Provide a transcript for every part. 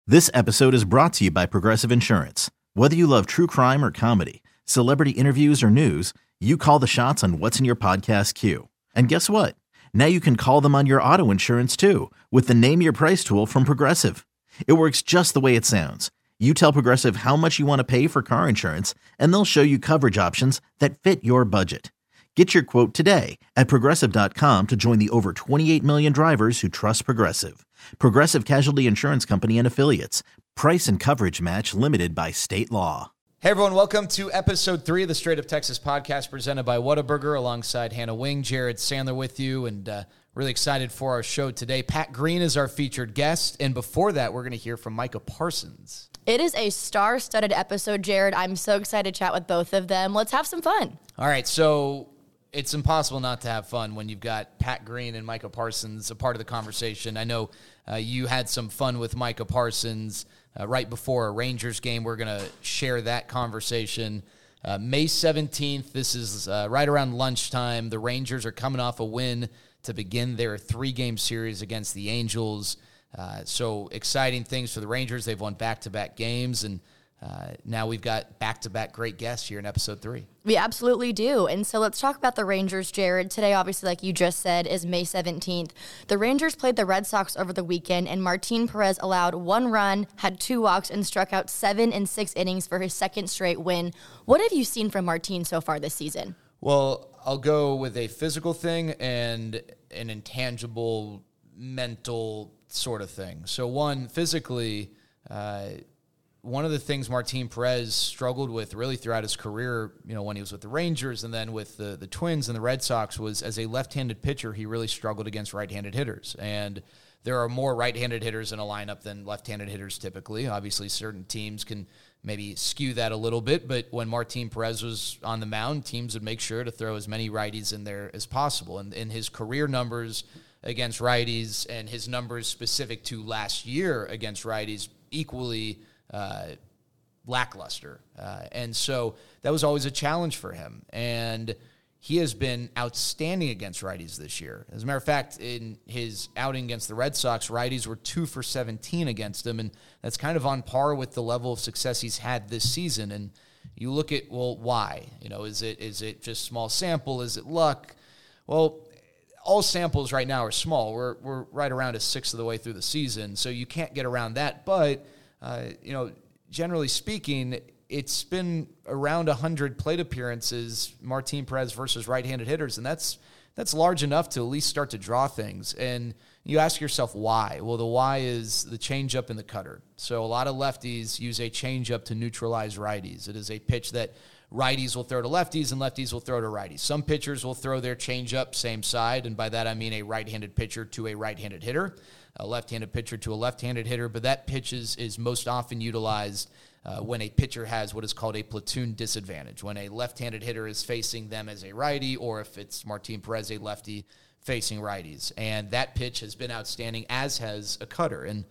This episode is brought to you by Progressive Insurance. Whether you love true crime or comedy, celebrity interviews or news, you call the shots on what's in your podcast queue. And guess what? Now you can call them on your auto insurance too with the Name Your Price tool from Progressive. It works just the way it sounds. You tell Progressive how much you want to pay for car insurance, and they'll show you coverage options that fit your budget. Get your quote today at Progressive.com to join the over 28 million drivers who trust Progressive. Progressive Casualty Insurance Company and Affiliates. Price and coverage match limited by state law. Hey everyone, welcome to episode 3 of the Straight Up Texas podcast presented by Whataburger alongside Hannah Wing, Jared Sandler with you, and really excited for our show today. Pat Green is our featured guest, and before that, we're going to hear from Micah Parsons. It is a star-studded episode, Jared. I'm so excited to chat with both of them. Let's have some fun. All right, so it's impossible not to have fun when you've got Pat Green and Micah Parsons a part of the conversation. I know you had some fun with Micah Parsons right before a Rangers game. We're going to share that conversation. May 17th, this is right around lunchtime. The Rangers are coming off a win to begin their 3-game series against the Angels. So exciting things for the Rangers. They've won back-to-back games, and now we've got back-to-back great guests here in episode 3. We absolutely do. And so let's talk about the Rangers, Jared. Today, obviously, like you just said, is May 17th. The Rangers played the Red Sox over the weekend, and Martin Perez allowed 1 run, had 2 walks, and struck out 7 in 6 innings for his second straight win. What have you seen from Martin so far this season? Well, I'll go with a physical thing and an intangible mental sort of thing. So one, physically, one of the things Martin Perez struggled with really throughout his career, you know, when he was with the Rangers and then with the Twins and the Red Sox, was as a left-handed pitcher, he really struggled against right-handed hitters. And there are more right-handed hitters in a lineup than left-handed hitters typically. Obviously, certain teams can maybe skew that a little bit, but when Martin Perez was on the mound, teams would make sure to throw as many righties in there as possible. And in his career numbers against righties and his numbers specific to last year against righties equally lackluster. And so that was always a challenge for him. And he has been outstanding against righties this year. As a matter of fact, in his outing against the Red Sox, righties were 2 for 17 against him. And that's kind of on par with the level of success he's had this season. And you look at, well, why? You know, is it just small sample? Is it luck? Well, all samples right now are small. We're right around a sixth of the way through the season, so you can't get around that. But you know, generally speaking, it's been around 100 plate appearances, Martin Perez versus right-handed hitters, and that's large enough to at least start to draw things. And you ask yourself why. Well, the why is the changeup and the cutter. So a lot of lefties use a changeup to neutralize righties. It is a pitch that righties will throw to lefties and lefties will throw to righties. Some pitchers will throw their changeup same side, and by that I mean a right-handed pitcher to a right-handed hitter, a left-handed pitcher to a left-handed hitter, but that pitch is most often utilized when a pitcher has what is called a platoon disadvantage, when a left-handed hitter is facing them as a righty, or if it's Martin Perez, a lefty facing righties. And that pitch has been outstanding, as has a cutter. And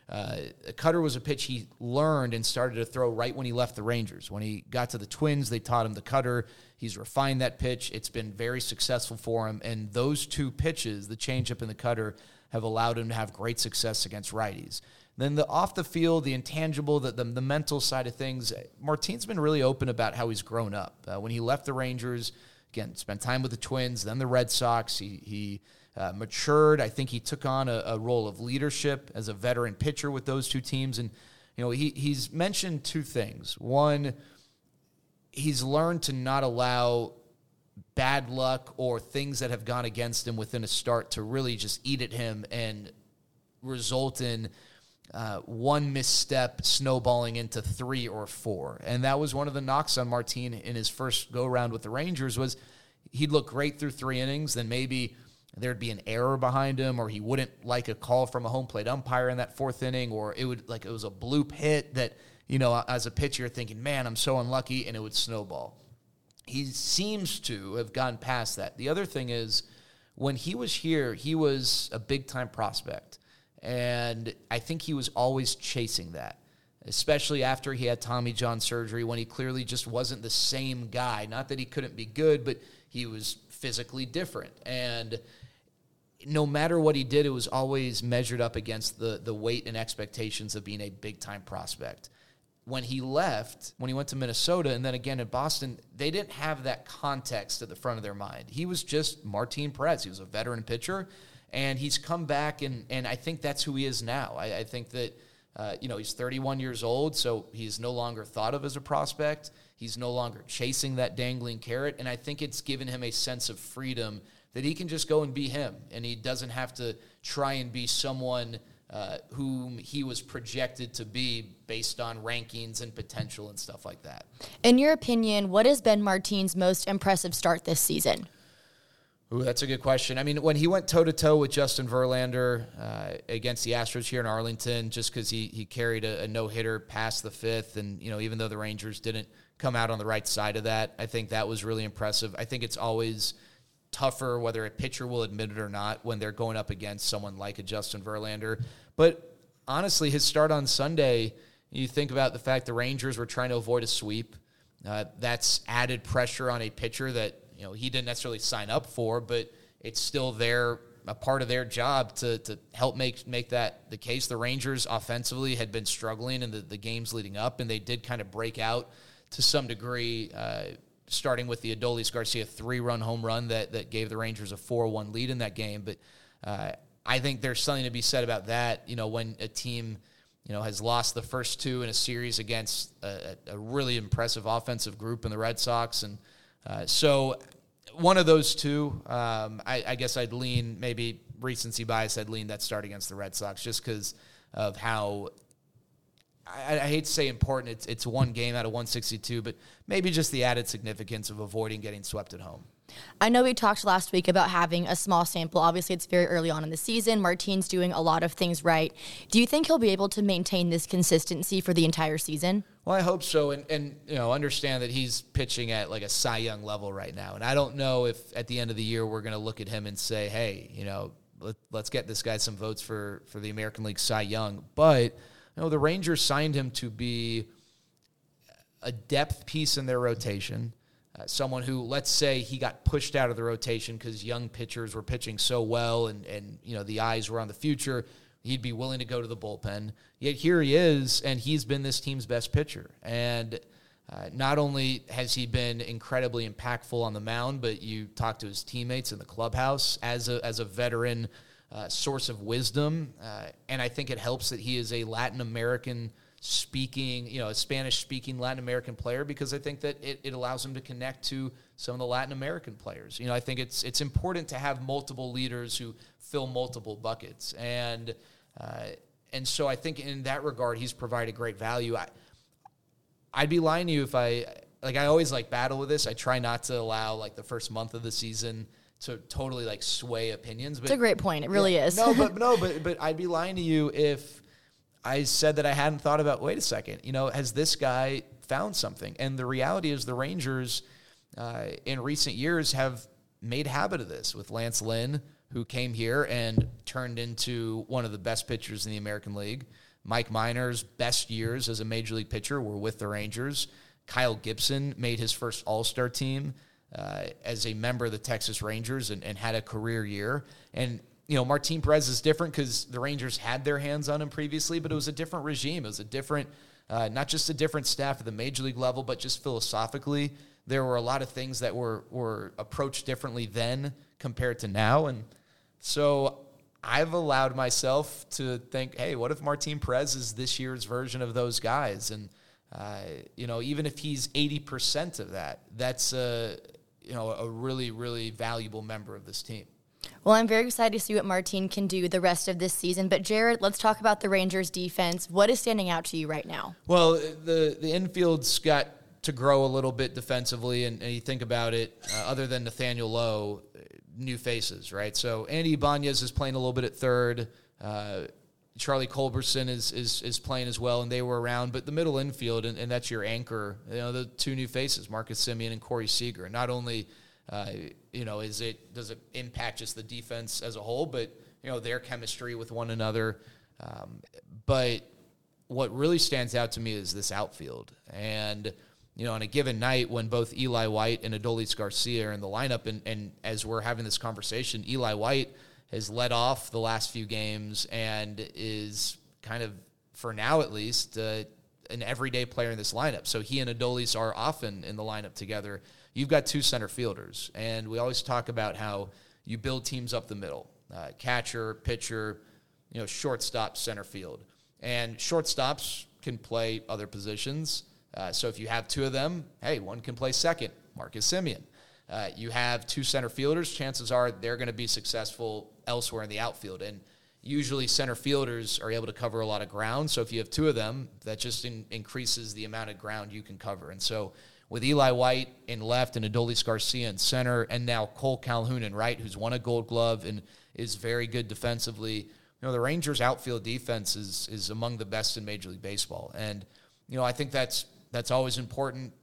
a cutter was a pitch he learned and started to throw right when he left the Rangers. When he got to the Twins, they taught him the cutter. He's refined that pitch. It's been very successful for him. And those 2 pitches, the changeup and the cutter, have allowed him to have great success against righties. Then the off the field, the intangible, the mental side of things, Martin's been really open about how he's grown up. When he left the Rangers, again, spent time with the Twins, then the Red Sox, he matured. I think he took on a role of leadership as a veteran pitcher with those 2 teams. And, you know, he's mentioned 2 things. One, he's learned to not allow bad luck or things that have gone against him within a start to really just eat at him and result in one misstep snowballing into 3 or 4. And that was one of the knocks on Martin in his first go-around with the Rangers, was he'd look great through 3 innings, then maybe there'd be an error behind him, or he wouldn't like a call from a home plate umpire in that 4th inning, or it was a bloop hit that, you know, as a pitcher, you're thinking, man, I'm so unlucky, and it would snowball. He seems to have gone past that. The other thing is, when he was here, he was a big-time prospect, and I think he was always chasing that, especially after he had Tommy John surgery, when he clearly just wasn't the same guy. Not that he couldn't be good, but he was physically different. And no matter what he did, it was always measured up against the weight and expectations of being a big-time prospect. When he left, when he went to Minnesota and then again in Boston, they didn't have that context at the front of their mind. He was just Martin Perez. He was a veteran pitcher, and he's come back, and I think that's who he is now. I think that, he's 31 years old, so he's no longer thought of as a prospect. He's no longer chasing that dangling carrot, and I think it's given him a sense of freedom that he can just go and be him, and he doesn't have to try and be someone whom he was projected to be based on rankings and potential and stuff like that. In your opinion, what has been Martin's most impressive start this season? Ooh, that's a good question. I mean, when he went toe-to-toe with Justin Verlander against the Astros here in Arlington, just because he carried a no-hitter past the fifth, and, even though the Rangers didn't come out on the right side of that, I think that was really impressive. I think it's always tougher, whether a pitcher will admit it or not, when they're going up against someone like a Justin Verlander. But honestly, his start on Sunday, you think about the fact the Rangers were trying to avoid a sweep. That's added pressure on a pitcher that he didn't necessarily sign up for, but it's still a part of their job to help make that the case. The Rangers offensively had been struggling in the games leading up, and they did kind of break out to some degree, starting with the Adolis Garcia 3-run home run that gave the Rangers a 4-1 lead in that game. But I think there's something to be said about that, when a team has lost the first two in a series against a really impressive offensive group in the Red Sox. And so one of those two, I guess I'd lean, maybe recency bias, I'd lean that start against the Red Sox just because of how, I hate to say important, it's one game out of 162, but maybe just the added significance of avoiding getting swept at home. I know we talked last week about having a small sample. Obviously, it's very early on in the season. Martin's doing a lot of things right. Do you think he'll be able to maintain this consistency for the entire season? Well, I hope so, and understand that he's pitching at like a Cy Young level right now. And I don't know if at the end of the year we're going to look at him and say, hey, let's get this guy some votes for the American League Cy Young. But the Rangers signed him to be a depth piece in their rotation. Someone who, let's say, he got pushed out of the rotation because young pitchers were pitching so well and the eyes were on the future, he'd be willing to go to the bullpen. Yet here he is, and he's been this team's best pitcher. And not only has he been incredibly impactful on the mound, but you talk to his teammates in the clubhouse as a veteran source of wisdom. And I think it helps that he is a Latin American speaking, a Spanish-speaking Latin American player, because I think that it allows him to connect to some of the Latin American players. I think it's important to have multiple leaders who fill multiple buckets, and so I think in that regard he's provided great value. I'd be lying to you if I always battle with this. I try not to allow the first month of the season to totally sway opinions. But it's a great point. It really is. But I'd be lying to you if I said that I hadn't thought about, wait a second, has this guy found something? And the reality is the Rangers in recent years have made habit of this with Lance Lynn, who came here and turned into one of the best pitchers in the American League. Mike Minor's best years as a major league pitcher were with the Rangers. Kyle Gibson made his first All-Star team as a member of the Texas Rangers and had a career year. And Martin Perez is different because the Rangers had their hands on him previously, but it was a different regime. It was a different, not just a different staff at the major league level, but just philosophically, there were a lot of things that were approached differently then compared to now. And so I've allowed myself to think, hey, what if Martin Perez is this year's version of those guys? And, even if he's 80% of that, that's a really, really valuable member of this team. Well, I'm very excited to see what Martin can do the rest of this season. But, Jared, let's talk about the Rangers' defense. What is standing out to you right now? Well, the infield's got to grow a little bit defensively, and you think about it, other than Nathaniel Lowe, new faces, right? So Andy Ibanez is playing a little bit at third. Charlie Culberson is playing as well, and they were around. But the middle infield, and that's your anchor, the two new faces, Marcus Semien and Corey Seager. Not only does it impact just the defense as a whole, but their chemistry with one another. But what really stands out to me is this outfield. And on a given night when both Eli White and Adolis Garcia are in the lineup, and as we're having this conversation, Eli White has led off the last few games and is kind of, for now at least, an everyday player in this lineup. So he and Adolis are often in the lineup together. You've got 2 center fielders, and we always talk about how you build teams up the middle, catcher, pitcher, shortstop, center field. And shortstops can play other positions. So if you have 2 of them, hey, one can play second, Marcus Semien. You have 2 center fielders, chances are they're going to be successful elsewhere in the outfield. And usually center fielders are able to cover a lot of ground. So if you have 2 of them, that just increases the amount of ground you can cover. And so with Eli White in left and Adolis Garcia in center, and now Cole Calhoun in right, who's won a Gold Glove and is very good defensively, the Rangers' outfield defense is among the best in Major League Baseball. And, I think that's always important.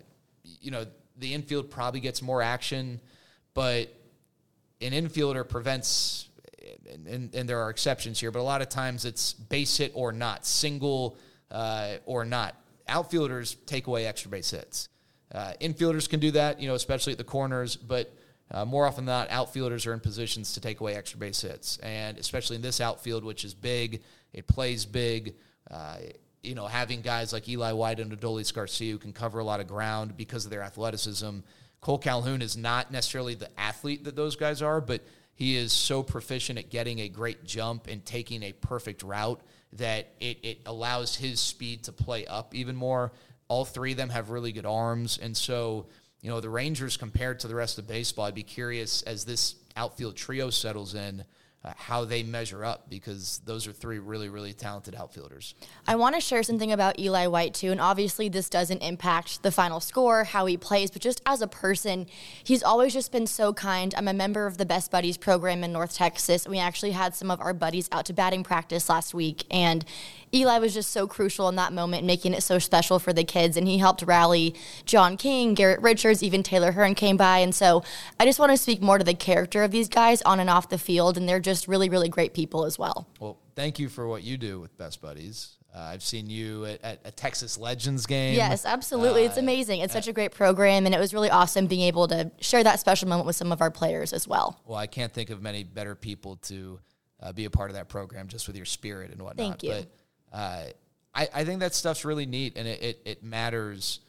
The infield probably gets more action, but an infielder prevents, and there are exceptions here, but a lot of times it's base hit or not, single or not. Outfielders take away extra base hits. Infielders can do that, especially at the corners, but more often than not, outfielders are in positions to take away extra base hits. And especially in this outfield, which is big, it plays big, having guys like Eli White and Adolis Garcia who can cover a lot of ground because of their athleticism. Cole Calhoun is not necessarily the athlete that those guys are, but he is so proficient at getting a great jump and taking a perfect route that it allows his speed to play up even more. All 3 of them have really good arms, and so the Rangers, compared to the rest of baseball, I'd be curious as this outfield trio settles in, how they measure up, because those are 3 really, really talented outfielders. I want to share something about Eli White, too, and obviously this doesn't impact the final score, how he plays, but just as a person, he's always just been so kind. I'm a member of the Best Buddies program in North Texas. We actually had some of our buddies out to batting practice last week, and Eli was just so crucial in that moment, making it so special for the kids, and he helped rally John King, Garrett Richards, even Taylor Hearn came by, and so I just want to speak more to the character of these guys on and off the field, and they're just really, really great people as well. Well, thank you for what you do with Best Buddies. I've seen you at a Texas Legends game. Yes, absolutely. It's amazing. It's such a great program, and it was really awesome being able to share that special moment with some of our players as well. Well, I can't think of many better people to be a part of that program, just with your spirit and whatnot. Thank you. But I think that stuff's really neat, and it matters.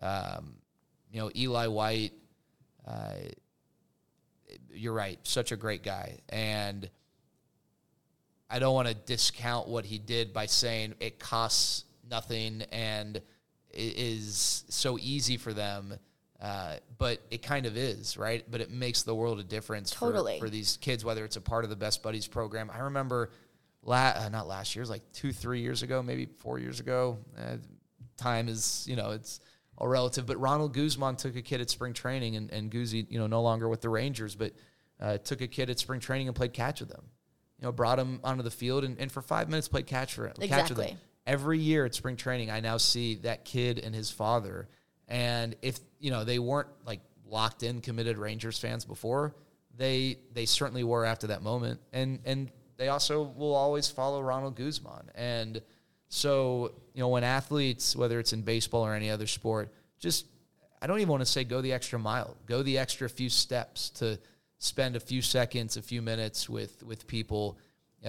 Eli White, you're right, such a great guy. And I don't want to discount what he did by saying it costs nothing and it is so easy for them, but it kind of is, right? But it makes the world a difference for these kids, whether it's a part of the Best Buddies program. I remember not last year, it was like 2-3 years ago, maybe 4 years ago. Time is, it's all relative. But Ronald Guzman took a kid at spring training, and Guzzi, no longer with the Rangers, but took a kid at spring training and played catch with them. Brought him onto the field and for 5 minutes played catch with them. Every year at spring training, I now see that kid and his father. And if, they weren't like locked in, committed Rangers fans before, they certainly were after that moment. And they also will always follow Ronald Guzman. And so, when athletes, whether it's in baseball or any other sport, I don't even want to say go the extra mile, go the extra few steps to spend a few seconds, a few minutes with people.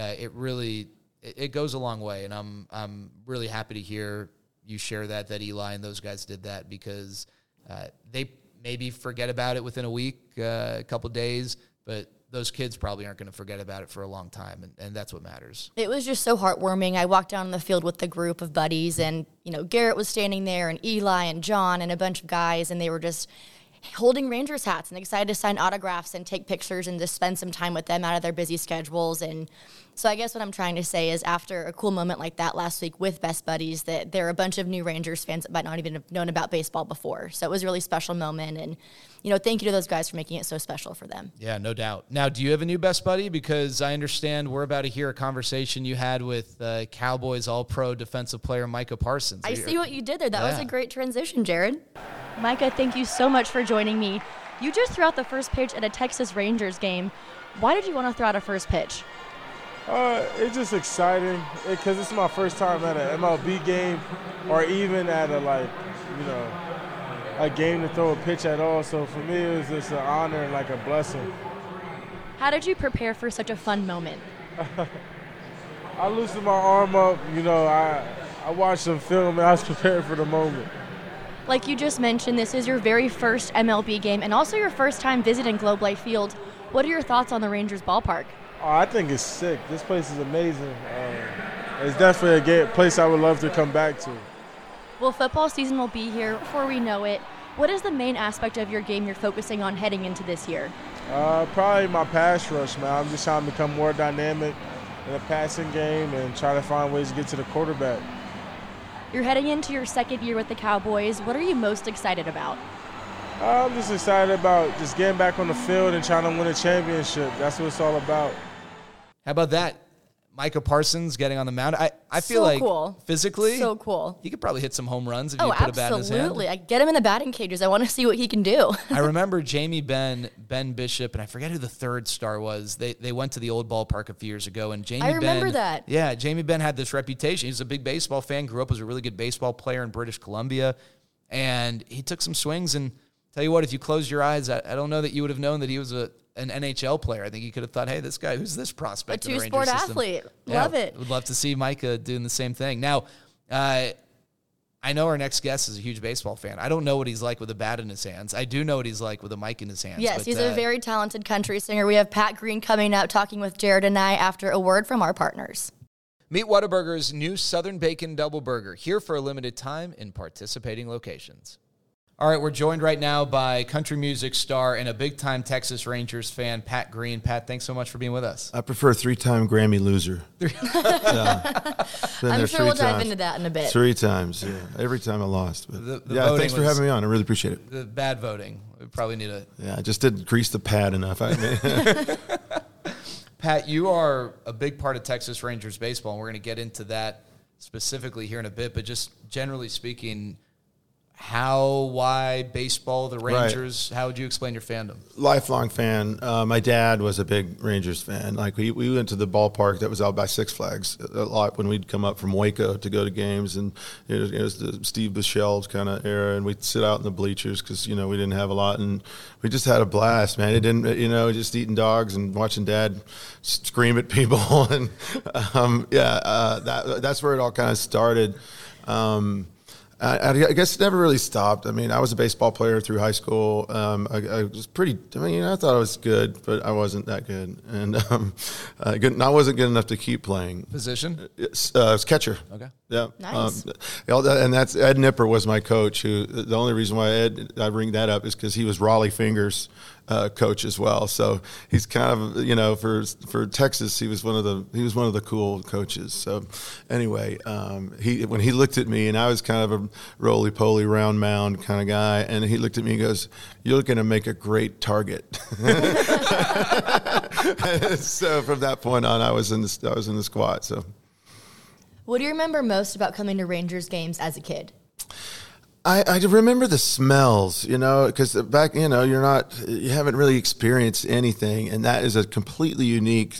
It goes a long way. And I'm really happy to hear you share that Eli and those guys did that, because they maybe forget about it within a week, a couple days, but those kids probably aren't going to forget about it for a long time, and that's what matters. It was just so heartwarming. I walked down the field with the group of buddies, and, Garrett was standing there, and Eli and John and a bunch of guys, and they were just holding Rangers hats and excited to sign autographs and take pictures and just spend some time with them out of their busy schedules. And so I guess what I'm trying to say is, after a cool moment like that last week with Best Buddies, that there are a bunch of new Rangers fans that might not even have known about baseball before. So it was a really special moment, and thank you to those guys for making it so special for them. Yeah, no doubt. Now, do you have a new Best Buddy? Because I understand we're about to hear a conversation you had with Cowboys All-Pro defensive player Micah Parsons. I see what you did there. That was a great transition, Jared. Micah, thank you so much for joining me. You just threw out the first pitch at a Texas Rangers game. Why did you want to throw out a first pitch? It's just exciting because it's my first time at an MLB game, or even at a game to throw a pitch at all. So for me, it was just an honor and like a blessing. How did you prepare for such a fun moment? I loosened my arm up. I watched some film and I was prepared for the moment. Like you just mentioned, this is your very first MLB game and also your first time visiting Globe Life Field. What are your thoughts on the Rangers ballpark? Oh, I think it's sick. This place is amazing. It's definitely a place I would love to come back to. Well, football season will be here before we know it. What is the main aspect of your game you're focusing on heading into this year? Probably my pass rush, man. I'm just trying to become more dynamic in the passing game and try to find ways to get to the quarterback. You're heading into your second year with the Cowboys. What are you most excited about? I'm just excited about just getting back on the field and trying to win a championship. That's what it's all about. How about that? Micah Parsons getting on the mound. I feel like cool. Physically, so cool. He could probably hit some home runs if you put a bat in his hand. Absolutely. I get him in the batting cages. I want to see what he can do. I remember Jamie Ben Bishop, and I forget who the third star was. They went to the old ballpark a few years ago, and Jamie Ben. I remember that. Yeah, Jamie Ben had this reputation. He's a big baseball fan, grew up as a really good baseball player in British Columbia, and he took some swings. And tell you what, if you closed your eyes, I don't know that you would have known that he was an NHL player. I think you could have thought, hey, this guy, who's this prospect? A two-sport athlete. Yeah, Love it. Would love to see Micah doing the same thing. Now, I know our next guest is a huge baseball fan. I don't know what he's like with a bat in his hands. I do know what he's like with a mic in his hands. Yes, he's a very talented country singer. We have Pat Green coming up talking with Jared and I after a word from our partners. Meet Whataburger's new Southern Bacon Double Burger, here for a limited time in participating locations. All right, we're joined right now by country music star and a big-time Texas Rangers fan, Pat Green. Pat, thanks so much for being with us. I prefer three-time Grammy loser. I'm sure we'll dive into that in a bit. 3 times, yeah. Every time I lost. But thanks for having me on. I really appreciate it. The bad voting. We probably need a... Yeah, I just didn't grease the pad enough. Pat, you are a big part of Texas Rangers baseball, and we're going to get into that specifically here in a bit. But just generally speaking... why baseball, the Rangers? Right. How would you explain your fandom? Lifelong fan. My dad was a big Rangers fan. Like we went to the ballpark that was out by Six Flags a lot when we'd come up from Waco to go to games, and it was the Steve Bichelle kind of era, and we'd sit out in the bleachers because we didn't have a lot, and we just had a blast, man. It didn't, just eating dogs and watching Dad scream at people, and that's where it all kind of started. I guess it never really stopped. I mean, I was a baseball player through high school. I was I thought I was good, but I wasn't that good. And I wasn't good enough to keep playing. Position? I was catcher. Okay. Yeah. Nice. And that's Ed Nipper was my coach. Who the only reason why I bring that up is because he was Raleigh Fingers coach as well. So he's kind of for Texas, he was one of the cool coaches. So anyway, when he looked at me, and I was kind of a roly poly round mound kind of guy, and he looked at me and goes, "You're going to make a great target." So from that point on, I was in the squad. So. What do you remember most about coming to Rangers games as a kid? I remember the smells, because back, you haven't really experienced anything, and that is a completely unique,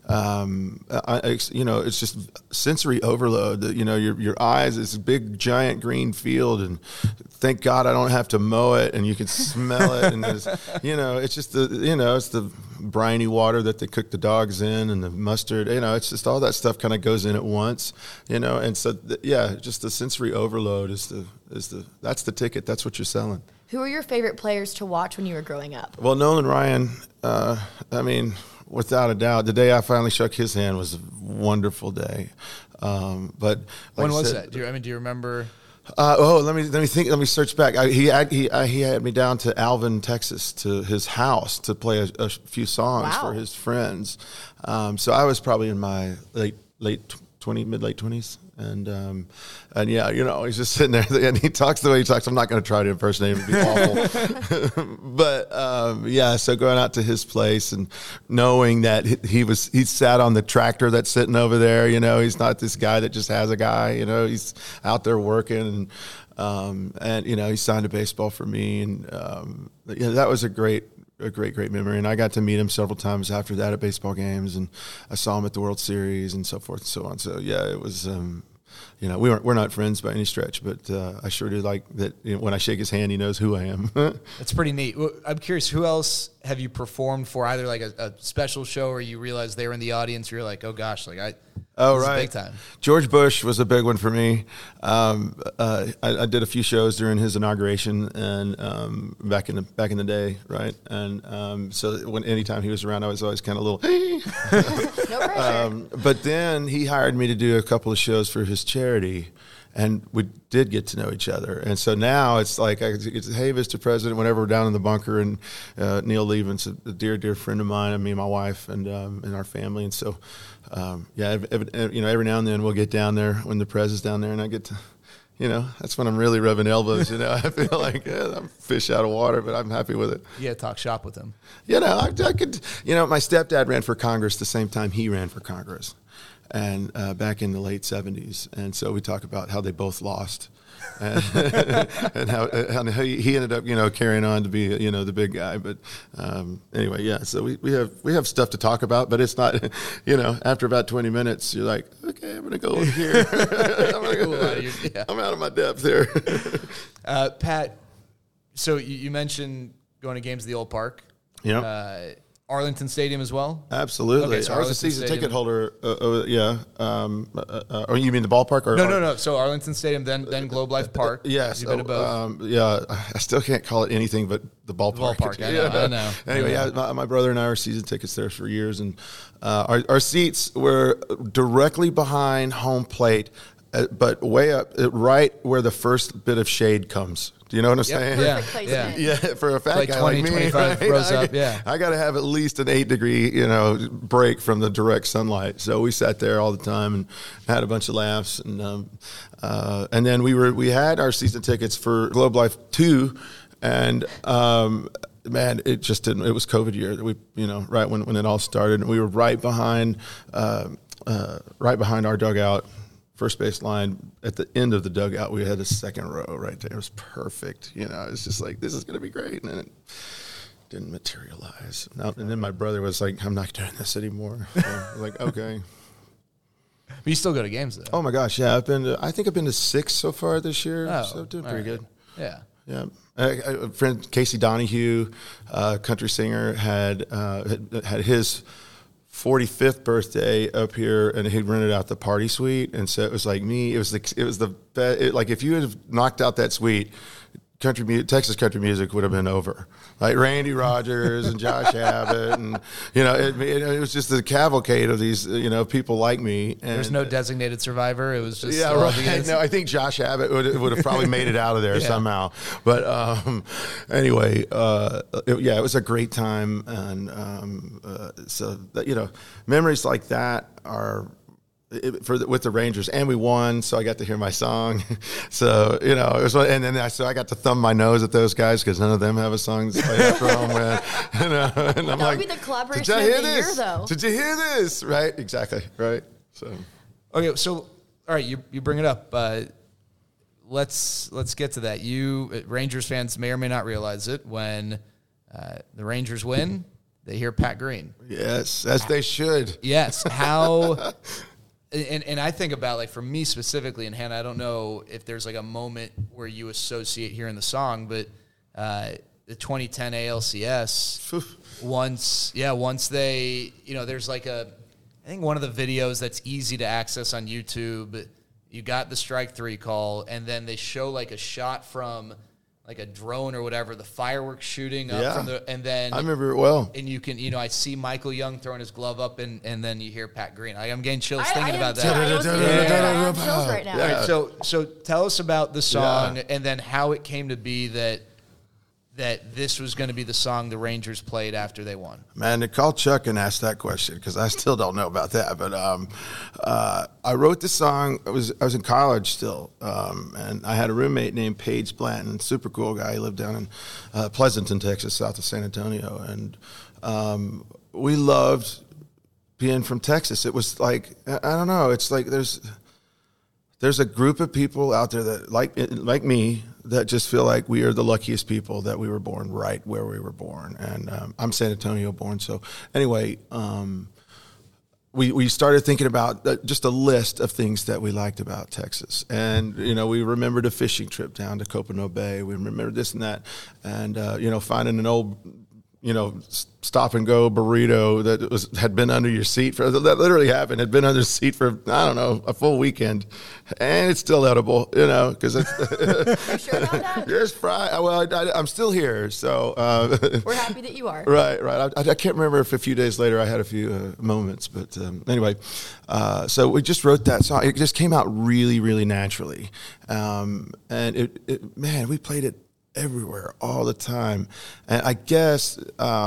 it's just sensory overload. Your eyes, this big giant green field, and thank God I don't have to mow it, and you can smell it, and there's, it's just it's the briny water that they cook the dogs in, and the mustard, it's just all that stuff kind of goes in at once, and so just the sensory overload that's the ticket. That's what you're selling. Who were your favorite players to watch when you were growing up? Well, Nolan Ryan, without a doubt, the day I finally shook his hand was a wonderful day. But when was that? Do you remember? Let me think. Let me search back. He had me down to Alvin, Texas, to his house to play a few songs for his friends. So I was probably in my mid late 20s, and he's just sitting there, and he talks the way he talks. I'm not going to try to impersonate him; it'd be awful. But so going out to his place and knowing that he sat on the tractor that's sitting over there. He's not this guy that just has a guy. He's out there working, and he signed a baseball for me, and that was a great memory. And I got to meet him several times after that at baseball games, and I saw him at the World Series and so forth and so on. So yeah, it was we're not friends by any stretch, but I sure do like that. When I shake his hand, he knows who I am. That's pretty neat. I'm curious, who else have you performed for? Either like a special show, or you realize they were in the audience. You're like, oh gosh, like this is big time. George Bush was a big one for me. I did a few shows during his inauguration and back in the day, right? And so anytime he was around, I was always kind of a little. No pressure. But then he hired me to do a couple of shows for his charity, and we did get to know each other. And so now it's like, it's, hey, Mr. President, whenever we're down in the bunker, and Neil Leavens, a dear, dear friend of mine, and me and my wife and our family. And so, every now and then we'll get down there when the Prez is down there, and I get to, that's when I'm really rubbing elbows. I feel like I'm fish out of water, but I'm happy with it. You got to talk shop with him. I could. My stepdad ran for Congress the same time he ran for Congress, and back in the late '70s. And so we talk about how they both lost, and how he ended up, carrying on to be, the big guy. But anyway, yeah. So we have stuff to talk about, but it's not, after about 20 minutes, you're like, okay, I'm gonna go over here. I'm out of my depth here. Pat, so you mentioned going to games at the old park. Yeah. Arlington Stadium as well? Absolutely. Okay, so I was a season ticket holder. Yeah. Or you mean the ballpark? Or No. So Arlington Stadium, then Globe Life Park. Yes. You've been to both. Yeah. I still can't call it anything but the ballpark. The ballpark. I know. Anyway, yeah, my brother and I were season tickets there for years, and our seats were directly behind home plate, but way up, right where the first bit of shade comes. Do you know what I'm saying? Yeah. For a fat like guy 20, like me, 25 right? rows up, yeah. I got to have at least an 8-degree, break from the direct sunlight. So we sat there all the time and had a bunch of laughs, and then we had our season tickets for Globe Life 2, and man, it just didn't. It was COVID year. We, right when it all started, and we were right behind our dugout. First base line, at the end of the dugout, we had a second row right there. It was perfect. It's just like, this is going to be great. And then it didn't materialize. And then my brother was like, I'm not doing this anymore. So I was like, okay. But you still go to games, though. Oh, my gosh. Yeah. I think I've been to 6 so far this year. Oh, so doing pretty good. Yeah. Yeah. A friend, Casey Donahue, country singer, had his 45th birthday up here, and he rented out the party suite, and so it was like me. It was the best. Like if you had knocked out that suite, Texas country music would have been over. Like Randy Rogers and Josh Abbott, and it was just the cavalcade of these people like me. And there's no designated survivor. It was just right. No, I think Josh Abbott would have probably made it out of there somehow. But anyway, it was a great time, and so memories like that are. With the Rangers, and we won, so I got to hear my song. So it was, and then I got to thumb my nose at those guys because none of them have a song to play after home with. And I'm that like, would be the collaboration of the year, though. Did you hear this? Right, exactly, right. So okay, so all right, you bring it up. Let's get to that. You Rangers fans may or may not realize it when the Rangers win, they hear Pat Green. Yes, as they should. Yes, how. And I think about, like, for me specifically, and Hannah, I don't know if there's like a moment where you associate hearing the song, but the 2010 ALCS, once they, there's like I think one of the videos that's easy to access on YouTube, you got the strike 3 call, and then they show like a shot from like a drone or whatever, the fireworks shooting up from and then I remember it well. And you can, I see Michael Young throwing his glove up, and then you hear Pat Green. I'm getting chills thinking about that. I have chills right now. Yeah. So tell us about the song and then how it came to be that this was going to be the song the Rangers played after they won. Man, to call Chuck and ask that question, because I still don't know about that. But I wrote the song. I was in college still, and I had a roommate named Paige Blanton, super cool guy. He lived down in Pleasanton, Texas, south of San Antonio, and we loved being from Texas. It was like, I don't know. It's like there's a group of people out there that like me, that just feel like we are the luckiest people that we were born right where we were born. And I'm San Antonio born. So anyway, we started thinking about just a list of things that we liked about Texas. And, we remembered a fishing trip down to Copano Bay. We remembered this and that. And, finding an old, stop and go burrito that had been under your seat that literally happened. Had been under the seat for, I don't know, a full weekend. And it's still edible, because it's. You sure about that? It's fried. Well, I'm still here. So. We're happy that you are. Right. I can't remember if a few days later I had a few moments, but anyway, so we just wrote that song. It just came out really, really naturally. And man, we played it everywhere all the time. And I guess,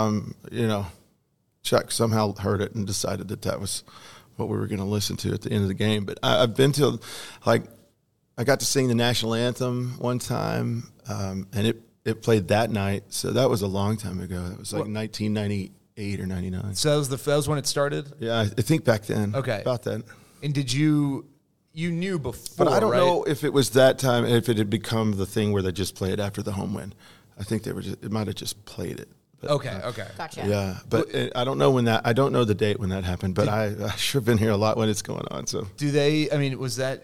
Chuck somehow heard it and decided that was what we were going to listen to at the end of the game. But I've been to, I got to sing the national anthem one time, and it played that night. So that was a long time ago. It was 1998 or 99. So that was when it started? Yeah, I think back then. Okay. About that. And did you knew before, but I don't right? know if it was that time, if it had become the thing where they just play it after the home win. I think it might have just played it. But, Okay. Gotcha. Yeah, but I don't know I don't know the date when that happened, but I sure have been here a lot when it's going on. So do they, was that,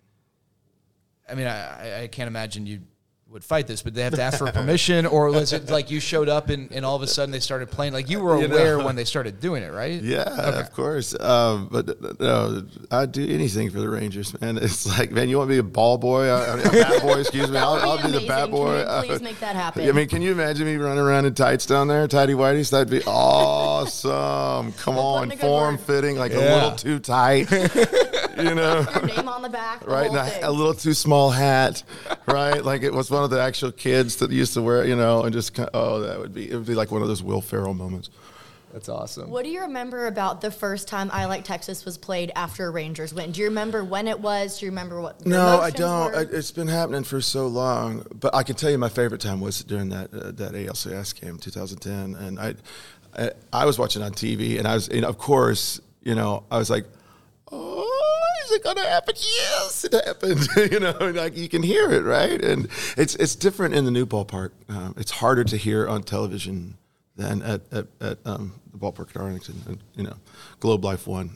I can't imagine you would fight this, but they have to ask for permission, or was it like you showed up and all of a sudden they started playing? Like you were aware when they started doing it, right? Yeah, of course. But no, I'd do anything for the Rangers, man. It's like, man, you want to be a ball boy? A bat boy, excuse me. I'll be the bat boy. Can you please make that happen? Can you imagine me running around in tights down there, tighty whities? That'd be awesome. Come on, form fitting, like a little too tight. Your name on the back, right? And a little too small hat, right? Like it was one of the actual kids that used to wear, and just it would be like one of those Will Ferrell moments. That's awesome. What do you remember about the first time I Like Texas was played after a Rangers win? Do you remember when it was? Do you remember what? No, I don't. It's been happening for so long, but I can tell you my favorite time was during that ALCS game, 2010, and I was watching on TV, and I was, of course, I was like, oh, is it going to happen? Yes, it happened. Like you can hear it, right? And it's different in the new ballpark. It's harder to hear on television than at the ballpark at Arlington. Globe Life One.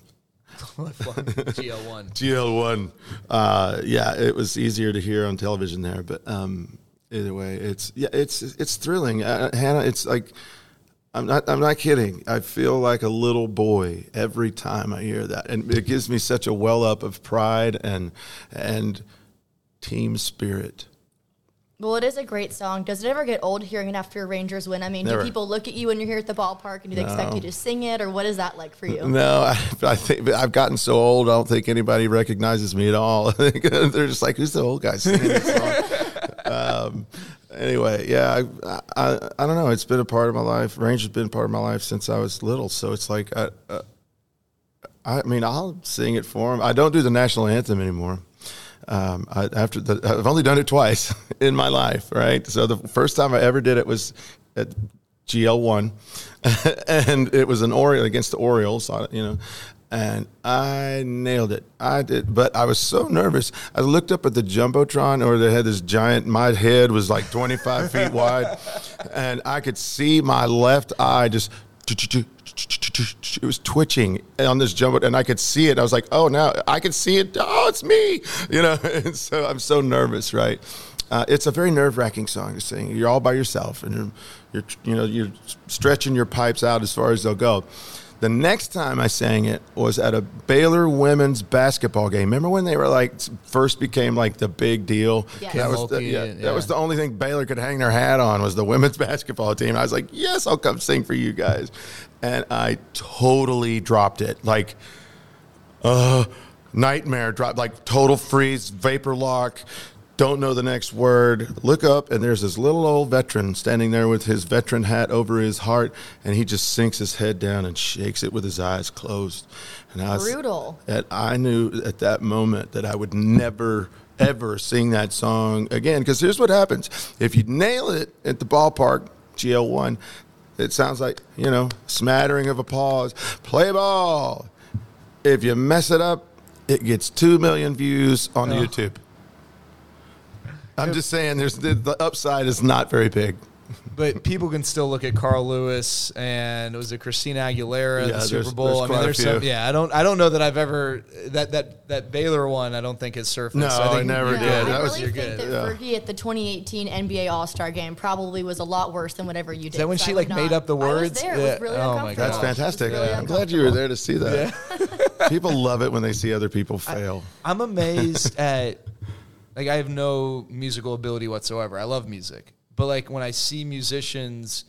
GL1. GL1. Yeah, it was easier to hear on television there, but either way, it's thrilling. Hannah, it's like. I'm not kidding. I feel like a little boy every time I hear that, and it gives me such a well up of pride and team spirit. Well, it is a great song. Does it ever get old hearing it after a Rangers win? Never. Do people look at you when you're here at the ballpark and do they expect you to sing it, or what is that like for you? No, I think I've gotten so old. I don't think anybody recognizes me at all. I think they're just like, "Who's the old guy singing this song?" Anyway, yeah, I don't know. It's been a part of my life. Rangers been a part of my life since I was little. So it's like, I'll sing it for them. I don't do the national anthem anymore. I've only done it twice in my life, right? So the first time I ever did it was at GL1, and it was an Oriole against the Orioles, and I nailed it. I did, but I was so nervous. I looked up at the Jumbotron, or they had this giant, my head was like 25 feet wide, and I could see my left eye just, it was twitching on this jumbo, and I could see it. I was like, oh, now I can see it. Oh, it's me, and so I'm so nervous, right? It's a very nerve-wracking song to sing. You're all by yourself, and you're stretching your pipes out as far as they'll go. The next time I sang it was at a Baylor women's basketball game. Remember when they were first became the big deal? Yes. That was the only thing Baylor could hang their hat on was the women's basketball team. I was like, yes, I'll come sing for you guys. And I totally dropped it. Nightmare drop, total freeze, vapor lock. Don't know the next word. Look up, and there's this little old veteran standing there with his veteran hat over his heart, and he just sinks his head down and shakes it with his eyes closed. And Brutal. I knew at that moment that I would never, ever sing that song again, because here's what happens. If you nail it at the ballpark, GL1, it sounds like, smattering of applause. Play ball. If you mess it up, it gets 2 million views on YouTube. I'm just saying, the upside is not very big. But people can still look at Carl Lewis and was it Christina Aguilera the Super Bowl? There's some. Yeah, I don't know that I've ever that Baylor one. I don't think has surfaced. No, so I never did. I really think good. that Fergie at the 2018 NBA All-Star game probably was a lot worse than whatever you did. Is that when she made up the words? I was there. It was really uncomfortable. My God, that's fantastic. Really I'm glad you were there to see that. Yeah. People love it when they see other people fail. I'm amazed at I have no musical ability whatsoever. I love music. But when I see musicians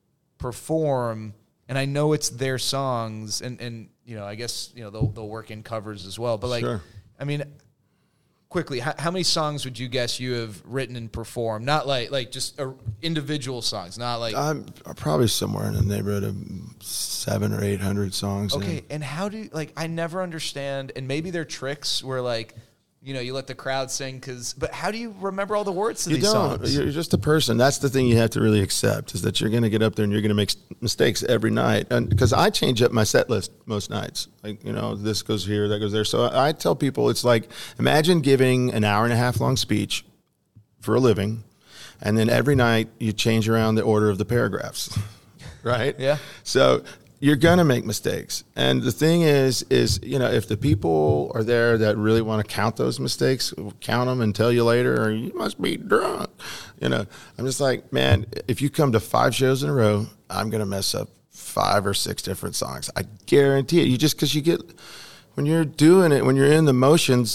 perform, and I know it's their songs, and I guess they'll work in covers as well. But sure. I mean, quickly, how many songs would you guess you have written and performed? Not like just individual songs, not like. I'm probably somewhere in the neighborhood of 700 or 800 songs. Okay, and how do I never understand, and maybe they're tricks where you let the crowd sing but how do you remember all the words to these songs? You're just a person. That's the thing you have to really accept is that you're going to get up there and you're going to make mistakes every night. And because I change up my set list most nights, this goes here, that goes there. So I tell people it's like, imagine giving an hour and a half long speech for a living, and then every night you change around the order of the paragraphs, right? Yeah. So you're going to make mistakes. And the thing is, if the people are there that really want to count those mistakes, count them and tell you later, or you must be drunk. I'm just like, man, if you come to 5 shows in a row, I'm going to mess up 5 or 6 different songs. I guarantee it. Because you get, when you're doing it, when you're in the motions,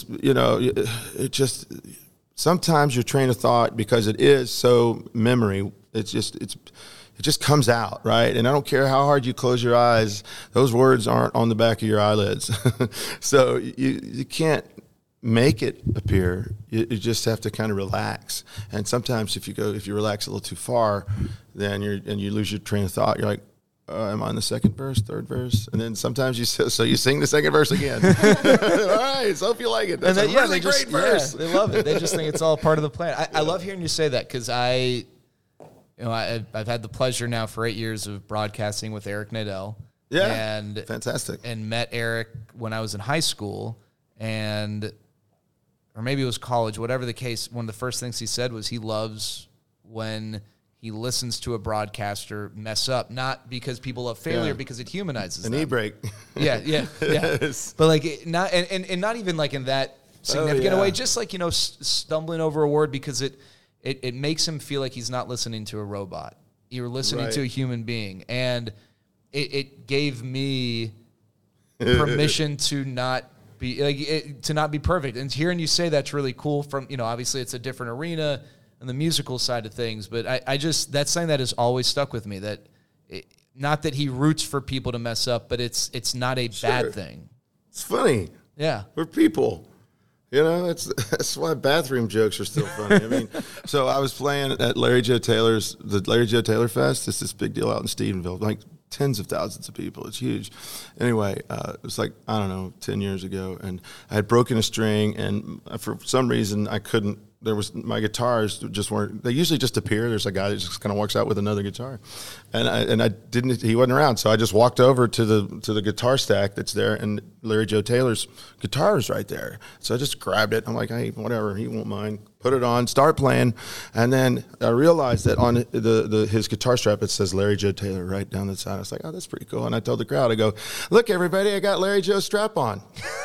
it just, sometimes your train of thought, because it is so memory, it just comes out, right? And I don't care how hard you close your eyes, those words aren't on the back of your eyelids. So you can't make it appear. You just have to kind of relax. And sometimes if you relax a little too far, then you lose your train of thought. You're like, am I on the second verse, third verse? And then sometimes you sing the second verse again. All right, so if you like it. That's a really great verse. Yeah, they love it. They just think it's all part of the plan. I love hearing you say that because I've had the pleasure now for 8 years of broadcasting with Eric Nadel. Yeah, and fantastic. And met Eric when I was in high school, or maybe it was college, whatever the case. One of the first things he said was he loves when he listens to a broadcaster mess up, not because people love failure, because it humanizes them. An e-break. Yeah. Yes. But not and not even in that significant way, just stumbling over a word because it makes him feel like he's not listening to a robot. You're listening to a human being. And it gave me permission to not be to not be perfect. And hearing you say that's really cool from, obviously it's a different arena and the musical side of things, but I just, that's something that has always stuck with me, that not that he roots for people to mess up, but it's not a bad thing. It's funny. Yeah. We're people. That's why bathroom jokes are still funny. I mean, so I was playing at the Larry Joe Taylor Fest. It's this big deal out in Stephenville, like tens of thousands of people. It's huge. Anyway, it was 10 years ago, and I had broken a string, and for some reason I couldn't. My guitars just weren't. They usually just appear. There's a guy that just kind of walks out with another guitar, and I didn't. He wasn't around, so I just walked over to the guitar stack that's there, and Larry Joe Taylor's guitar is right there. So I just grabbed it. I'm like, hey, whatever, he won't mind. Put it on, start playing, and then I realized that on his guitar strap it says Larry Joe Taylor right down the side. I was like, oh, that's pretty cool. And I told the crowd, I go, look, everybody, I got Larry Joe's strap on.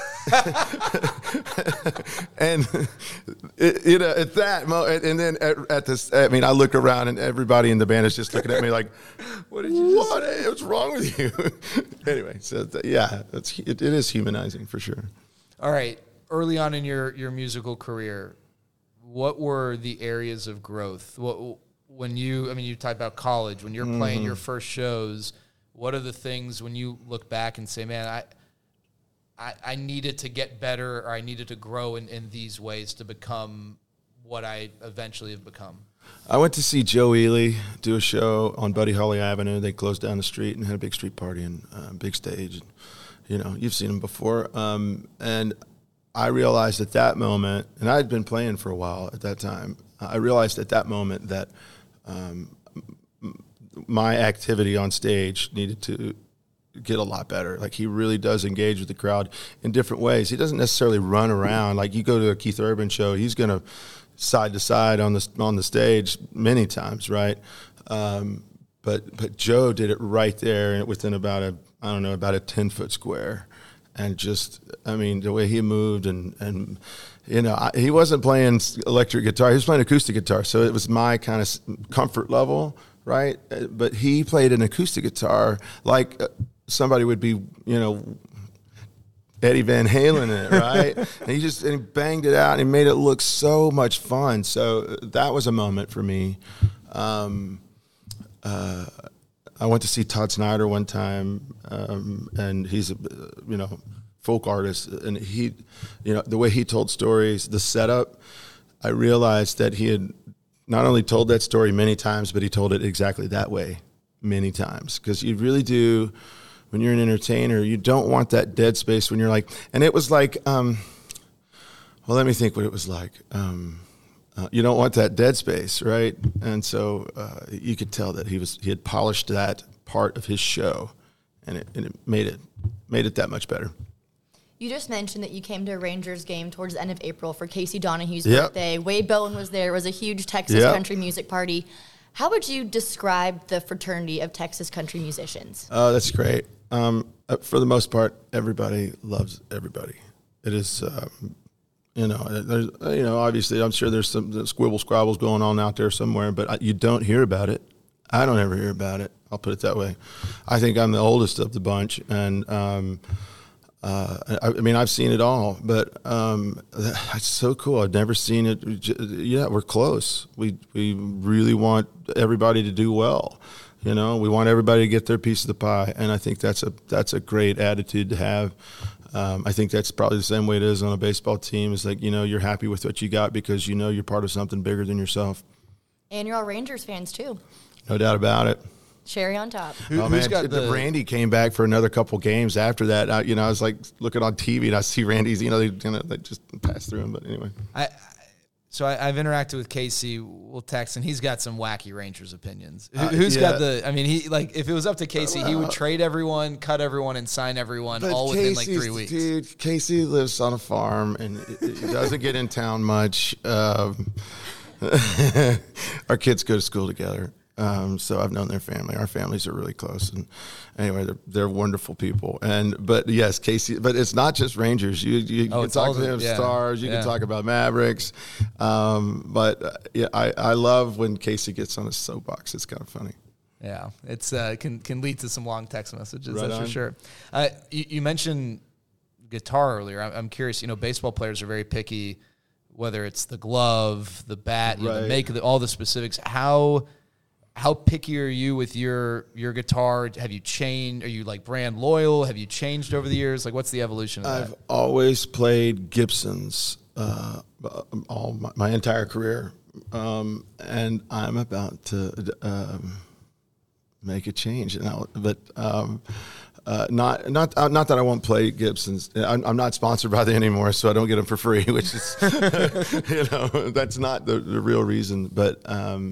And at that moment, and then at this, I mean, I look around and everybody in the band is just looking at me like, "What did you? What's wrong with you?" Anyway, so it is humanizing for sure. All right, early on in your musical career, what were the areas of growth? When you talk about college, when you're playing your first shows, what are the things when you look back and say, man, I needed to get better, or I needed to grow in these ways to become what I eventually have become? I went to see Joe Ely do a show on Buddy Holly Avenue. They closed down the street and had a big street party and big stage. You've seen him before. And I realized at that moment, and I had been playing for a while at that time, I realized at that moment that my activity on stage needed to get a lot better. Like, he really does engage with the crowd in different ways. He doesn't necessarily run around. Like, you go to a Keith Urban show, he's going to side to side on the stage many times, right? But Joe did it right there within about a 10-foot square. And just, I mean, the way he moved and he wasn't playing electric guitar. He was playing acoustic guitar. So it was my kind of comfort level, right? But he played an acoustic guitar like somebody would be, Eddie Van Halen in it, right? And he banged it out and he made it look so much fun. So that was a moment for me. I went to see Todd Snyder one time, and he's a folk artist, and he, the way he told stories, the setup, I realized that he had not only told that story many times, but he told it exactly that way many times. Because you really do, when you're an entertainer, you don't want that dead space when you're like, and it was like, well, let me think what it was like. You don't want that dead space, right? And so you could tell that he had polished that part of his show, and it made it that much better. You just mentioned that you came to a Rangers game towards the end of April for Casey Donahue's birthday. Wade Bowen was there. It was a huge Texas country music party. How would you describe the fraternity of Texas country musicians? Oh, that's great. For the most part, everybody loves everybody. It is. There's, obviously, I'm sure there's some squibble squabbles going on out there somewhere, but you don't hear about it. I don't ever hear about it. I'll put it that way. I think I'm the oldest of the bunch, and I've seen it all, but it's so cool. I've never seen it. Yeah, we're close. We really want everybody to do well. We want everybody to get their piece of the pie, and I think that's a great attitude to have. I think that's probably the same way it is on a baseball team. It's like, you're happy with what you got because you're part of something bigger than yourself. And you're all Rangers fans, too. No doubt about it. Cherry on top. Who's got Randy came back for another couple games after that. I was like looking on TV and I see Randy's, they just pass through him. But anyway. So I've interacted with Casey. We'll text, and he's got some wacky Rangers opinions. Who's got the? I mean, if it was up to Casey, he would trade everyone, cut everyone, and sign everyone all within like 3 weeks. Dude, Casey lives on a farm and he doesn't get in town much. Our kids go to school together. So I've known their family. Our families are really close, and anyway, they're wonderful people. But yes, Casey. But it's not just Rangers. You can talk to them Stars. You can talk about Mavericks. I love when Casey gets on his soapbox. It's kind of funny. Yeah, it's can lead to some long text messages. Right that's on. for sure. You mentioned guitar earlier. I'm curious. Baseball players are very picky, whether it's the glove, the bat, the make, all the specifics. How picky are you with your guitar? Have you changed? Are you like brand loyal? Have you changed over the years? Like, what's the evolution of that? I've always played Gibsons all my entire career, and I'm about to make a change. Not that I won't play Gibsons. I'm not sponsored by them anymore, so I don't get them for free, which is that's not the real reason. But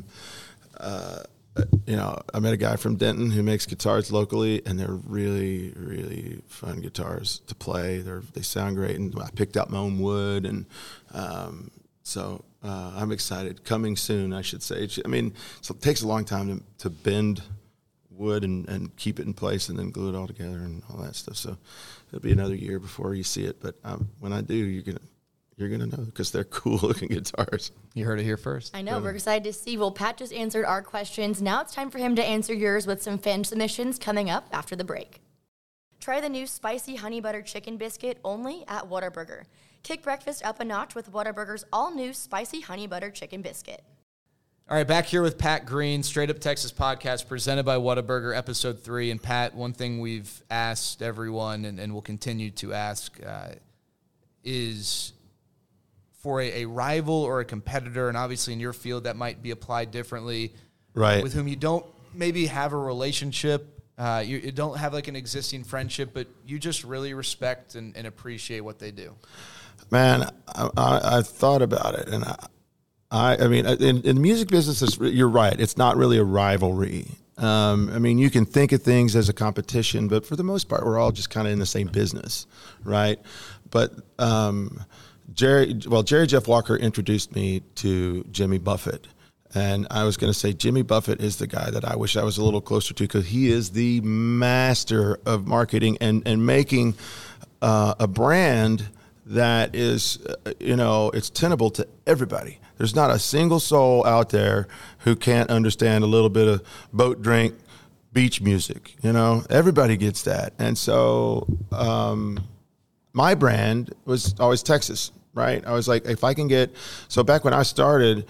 I met a guy from Denton who makes guitars locally, and they're really, really fun guitars to play. They sound great, and I picked out my own wood, and so I'm excited. Coming soon, I should say. So it takes a long time to bend wood and keep it in place and then glue it all together and all that stuff. So it'll be another year before you see it, but when I do, you're gonna know because they're cool looking guitars. You heard it here first. I know. We're excited to see. Well, Pat just answered our questions. Now it's time for him to answer yours with some fan submissions coming up after the break. Try the new spicy honey butter chicken biscuit only at Whataburger. Kick breakfast up a notch with Whataburger's all-new spicy honey butter chicken biscuit. All right, back here with Pat Green, Straight Up Texas podcast presented by Whataburger, episode 3. And Pat, one thing we've asked everyone and will continue to ask is for a rival or a competitor, and obviously in your field that might be applied differently, right? With whom you don't maybe have a relationship, you don't have like an existing friendship, but you just really respect and appreciate what they do. Man, I thought about it, and I mean, in the music business, you're right. It's not really a rivalry. You can think of things as a competition, but for the most part, we're all just kind of in the same business, right? But Jerry Jeff Walker introduced me to Jimmy Buffett. And I was going to say Jimmy Buffett is the guy that I wish I was a little closer to, because he is the master of marketing and making a brand that is, it's tenable to everybody. There's not a single soul out there who can't understand a little bit of boat drink, beach music. Everybody gets that. And so my brand was always Texas, right? I was like, if I can get, so back when I started,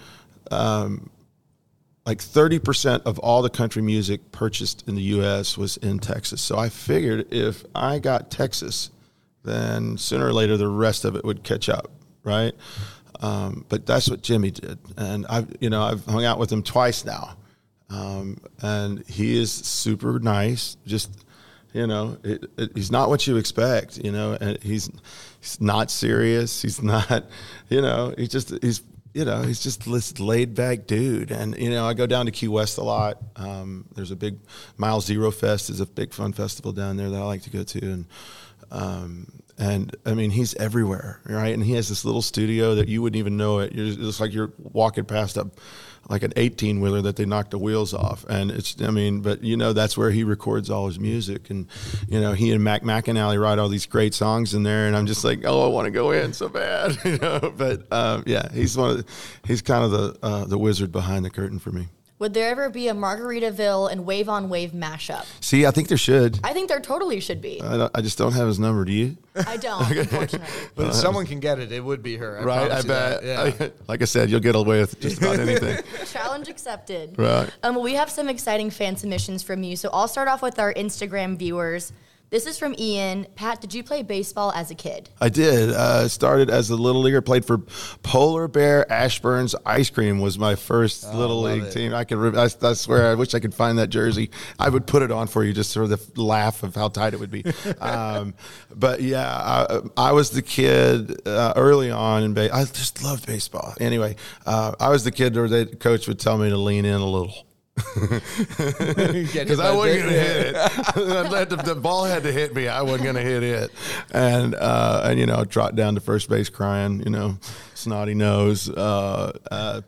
like 30% of all the country music purchased in the U.S. was in Texas. So I figured if I got Texas, then sooner or later the rest of it would catch up, right? But that's what Jimmy did, and I've hung out with him twice now, and he is super nice. Just he's not what you expect, and he's not serious. He's not, he's just this laid back dude. And, I go down to Key West a lot. There's a big Mile Zero Fest is a big fun festival down there that I like to go to. And I mean, he's everywhere, right? And he has this little studio that you wouldn't even know it. It's like you're walking past like an 18-wheeler that they knocked the wheels off. And but that's where he records all his music. And, he and Mac McAnally write all these great songs in there. And I'm just like, oh, I want to go in so bad, But he's he's kind of the wizard behind the curtain for me. Would there ever be a Margaritaville and Wave on Wave mashup? See, I think there should. I think there totally should be. I just don't have his number. Do you? I don't, unfortunately. But if someone can get it, it would be her. I bet. Yeah. Like I said, you'll get away with just about anything. Challenge accepted. Right. We have some exciting fan submissions from you. So I'll start off with our Instagram viewers. This is from Ian. Pat, did you play baseball as a kid? I did. Started as a little leaguer. Played for Polar Bear Ashburn's Ice Cream was my first little league team. I swear, I wish I could find that jersey. I would put it on for you just for the laugh of how tight it would be. But yeah, I was the kid early on in baseball. I just loved baseball. Anyway, I was the kid where the coach would tell me to lean in a little. Because I wasn't going to hit it. The ball had to hit me. I wasn't going to hit it. And trot down to first base crying, snotty nose. Waco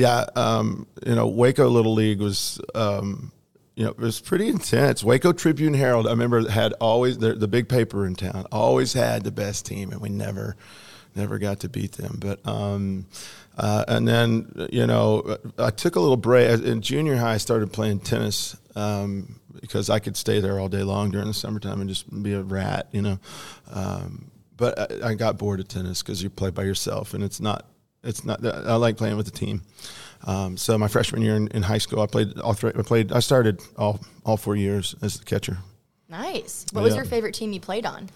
Little League was, it was pretty intense. Waco Tribune Herald, I remember, had always, the big paper in town, always had the best team, and we never got to beat them. But and then, I took a little break. In junior high, I started playing tennis because I could stay there all day long during the summertime and just be a rat, But I got bored of tennis because you play by yourself, and it's not. I like playing with a team. So my freshman year in high school, I played all three. I started all 4 years as the catcher. Nice. What was your favorite team you played on?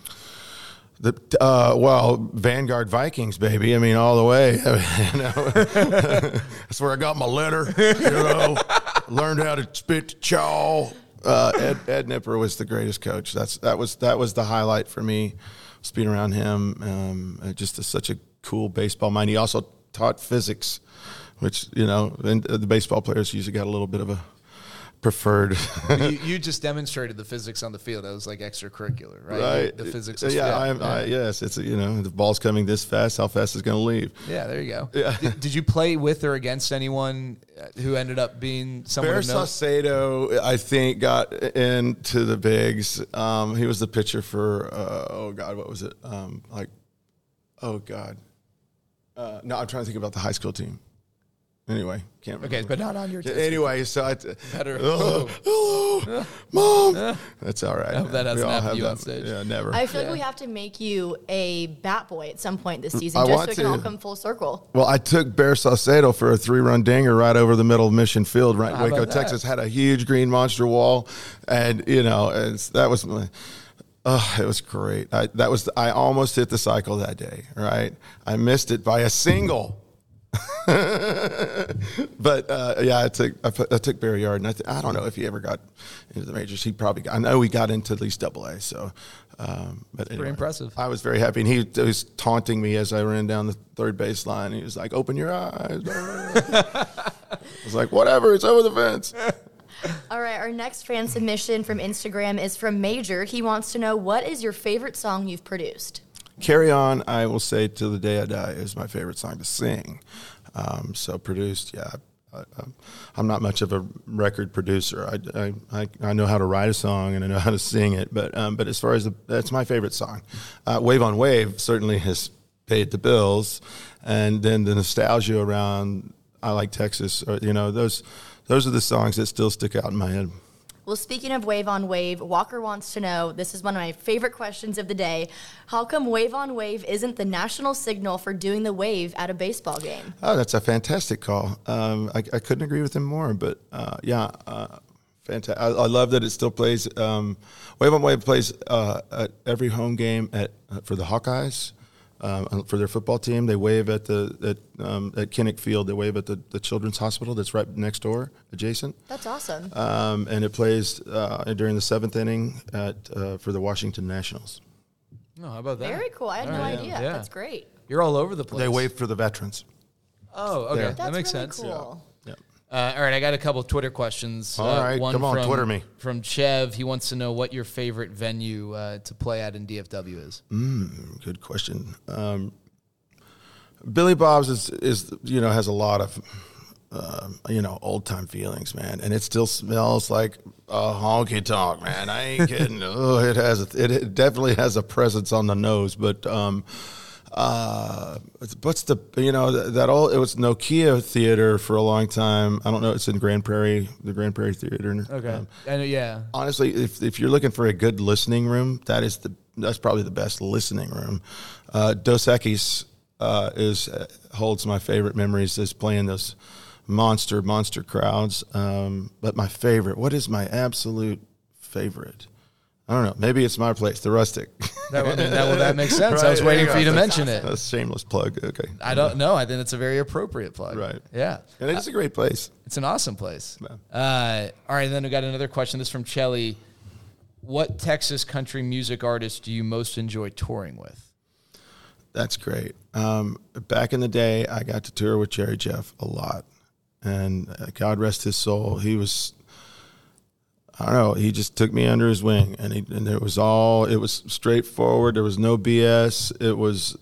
Vanguard Vikings, baby. I mean, all the way. That's where I got my letter. Learned how to spit chaw. Ed Nipper was the greatest coach. That was the highlight for me. Being around him, just such a cool baseball mind. He also taught physics, which and the baseball players usually got a little bit of a preferred. you just demonstrated the physics on the field. That was like extracurricular, right? Right. The physics. Of yes. It's the ball's coming this fast. How fast is it going to leave? Yeah, there you go. Yeah. Did you play with or against anyone who ended up being someone? Bear Saucedo, I think, got into the bigs. He was the pitcher for what was it? No, I'm trying to think about the high school team. Anyway, can't remember. Okay, but not on your team. Anyway, so Better. Hello, Mom. That's all right. I hope that hasn't happened to you on stage. Yeah, never. I feel like we have to make you a bat boy at some point this season, just so we can all come full circle. Well, I took Bear Saucedo for a 3-run dinger right over the middle of Mission Field, right in Waco, Texas. Had a huge green monster wall, and that was my. Oh, it was great. I almost hit the cycle that day. Right, I missed it by a single. But I took Barry Yard, and I don't know if he ever got into the majors. I know he got into at least AA. So, but anyway, pretty impressive. I was very happy, and he was taunting me as I ran down the third base line. He was like, "Open your eyes." I was like, "Whatever, it's over the fence." All right, our next fan submission from Instagram is from Major. He wants to know, what is your favorite song you've produced? Carry On, I will say till the day I die, is my favorite song to sing. So produced, yeah. I'm not much of a record producer. I know how to write a song and I know how to sing it, but as far as that's my favorite song. Wave on Wave certainly has paid the bills, and then the nostalgia around I Like Texas, or, those are the songs that still stick out in my head. Well, speaking of Wave on Wave, Walker wants to know, this is one of my favorite questions of the day, how come Wave on Wave isn't the national signal for doing the wave at a baseball game? Oh, that's a fantastic call. I couldn't agree with him more, but fantastic. I love that it still plays. Wave on Wave plays at every home game for the Hawkeyes. For their football team, they wave at Kinnick Field. They wave at the Children's Hospital that's right next door, adjacent. That's awesome. And it plays during the seventh inning for the Washington Nationals. Oh, how about that? Very cool. I had no idea. Yeah. That's great. You're all over the place. They wave for the veterans. Oh, okay. Yeah. That makes really sense. Cool. Yeah. All right, I got a couple of Twitter questions. All right, come on, Twitter me. From Chev, he wants to know what your favorite venue to play at in DFW is. Good question. Billy Bob's is has a lot of old time feelings, man, and it still smells like a honky tonk, man. I ain't kidding. It definitely has a presence on the nose, but what's that old? It was Nokia Theater for a long time. I don't know. It's in Grand Prairie, the Grand Prairie Theater. Okay, yeah. Honestly, if you're looking for a good listening room, that's probably the best listening room. Dos Equis holds my favorite memories is playing those monster crowds. But my favorite, what is my absolute favorite? I don't know. Maybe it's my place, the Rustic. That makes sense. Right, I was waiting for you to mention it. it. A shameless plug. Okay. I don't know. I think it's a very appropriate plug. Right. Yeah. And it's a great place. It's an awesome place. Yeah. All right, then we got another question. This is from Chelly. What Texas country music artist do you most enjoy touring with? That's great. Back in the day, I got to tour with Jerry Jeff a lot. And God rest his soul. He was... I don't know. He just took me under his wing, and it was straightforward. There was no BS. It was,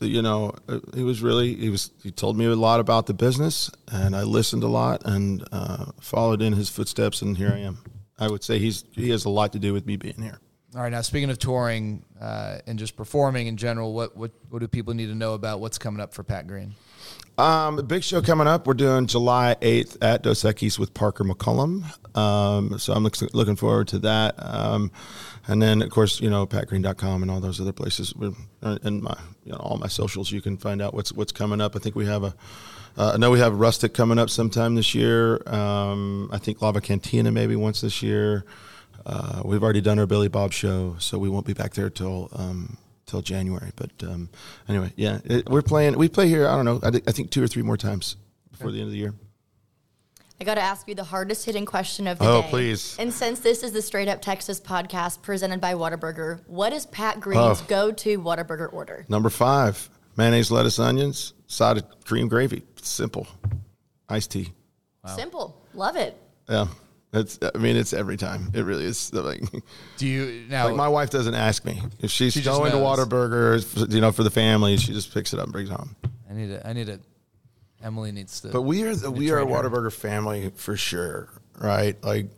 he told me a lot about the business, and I listened a lot and followed in his footsteps, and here I am. I would say he has a lot to do with me being here. All right. Now, speaking of touring and just performing in general, what do people need to know about what's coming up for Pat Green? A big show coming up. We're doing July 8th at Dos Equis with Parker McCollum. So I'm looking forward to that. And then, of course, patgreen.com and all those other places. And all my socials, you can find out what's coming up. I think we have I know we have Rustic coming up sometime this year. I think Lava Cantina maybe once this year. We've already done our Billy Bob show, so we won't be back there till January. But anyway, yeah, we play here, I don't know, I think 2 or 3 more times before the end of the year. I got to ask you the hardest hitting question of the day. Oh, please. And since this is the Straight Up Texas podcast presented by Whataburger, what is Pat Green's go-to Whataburger order? Number 5, mayonnaise, lettuce, onions, side of cream gravy. Simple. Iced tea. Wow. Simple. Love it. Yeah. It's every time. It really is. Do you now? Like my wife doesn't ask me if she's going to Whataburger, for the family. She just picks it up and brings it home. I need it. Emily needs to. But we are a Whataburger family for sure, right?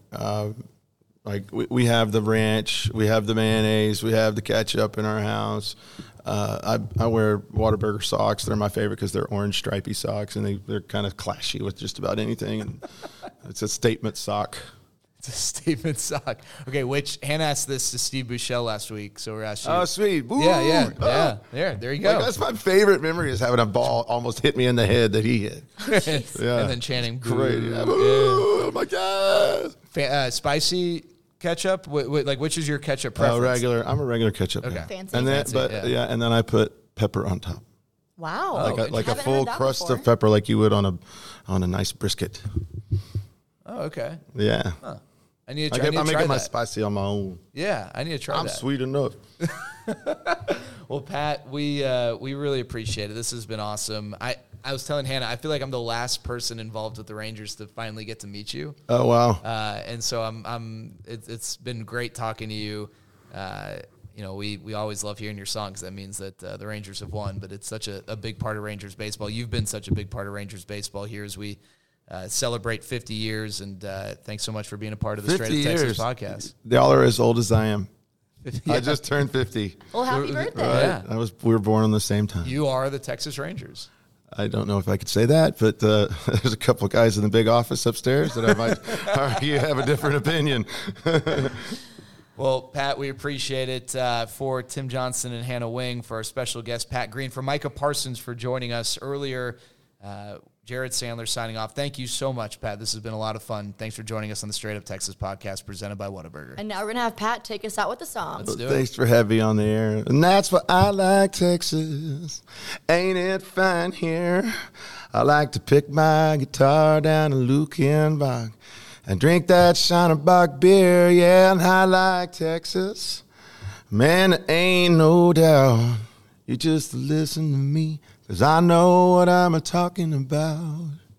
We have the ranch, we have the mayonnaise, we have the ketchup in our house. I wear Whataburger socks. They're my favorite because they're orange stripy socks, and they're kind of clashy with just about anything. And it's a statement sock. It's a statement sock. Okay, which Hannah asked this to Steve Buechele last week, so we're asking. Oh, sweet. Ooh. Yeah. There you go. That's my favorite memory is having a ball almost hit me in the head that he hit. Yeah. And then chanting. Great. Yeah. Oh, my God. Spicy ketchup? Which is your ketchup preference? Regular. I'm a regular ketchup. Okay. Yeah. Fancy. And then, and then I put pepper on top. Wow. Like a full crust of pepper, like you would on a nice brisket. Oh, okay. Yeah. Huh. I need to try. I'm making my spicy on my own. Yeah, I need to try that. I'm sweet enough. Well, Pat, we really appreciate it. This has been awesome. I was telling Hannah, I feel like I'm the last person involved with the Rangers to finally get to meet you. Oh wow! And so it's been great talking to you. we always love hearing your song because that means that the Rangers have won. But it's such a big part of Rangers baseball. You've been such a big part of Rangers baseball here as we celebrate 50 years. And thanks so much for being a part of the Straight Up Texas podcast. Y'all are as old as I am. Yeah. I just turned 50. Well, happy birthday. Right? Yeah. We were born on the same time. You are the Texas Rangers. I don't know if I could say that, but there's a couple of guys in the big office upstairs that I might argue have a different opinion. Well, Pat, we appreciate it. For Tim Johnson and Hannah Wing, for our special guest, Pat Green, for Micah Parsons for joining us earlier, Jared Sandler signing off. Thank you so much, Pat. This has been a lot of fun. Thanks for joining us on the Straight Up Texas podcast presented by Whataburger. And now we're going to have Pat take us out with the song. Let's do it. Thanks for having me on the air. And that's why I like Texas. Ain't it fine here? I like to pick my guitar down to Lukenbach and drink that Shinerbach beer. Yeah, and I like Texas. Man, there ain't no doubt. You just listen to me, 'cause I know what I'm talking about.